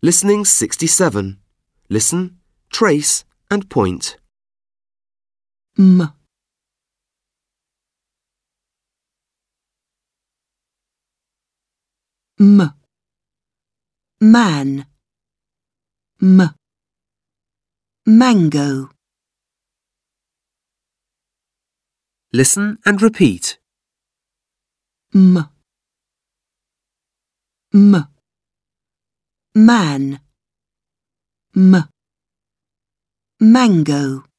Listening 67. Listen, trace and point. M. M. Man. M. Mango. Listen and repeat. M. M. Man. M. Mango.